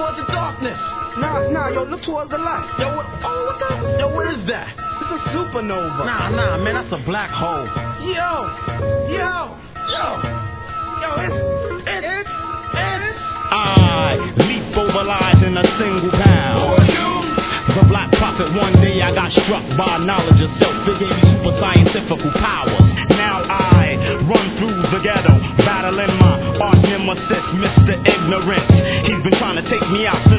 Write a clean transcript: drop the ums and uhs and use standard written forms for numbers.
towards the darkness. Nah, yo, look towards the light. Yo, what is that? It's a supernova. Nah, man, that's a black hole. Yo, it's I leap over lies in a single bound. The black prophet, one day I got struck by knowledge of self. It gave me super scientific powers. Now I run through the ghetto, battling my arch nemesis, Mr. Ignorant. He's been trying to take me out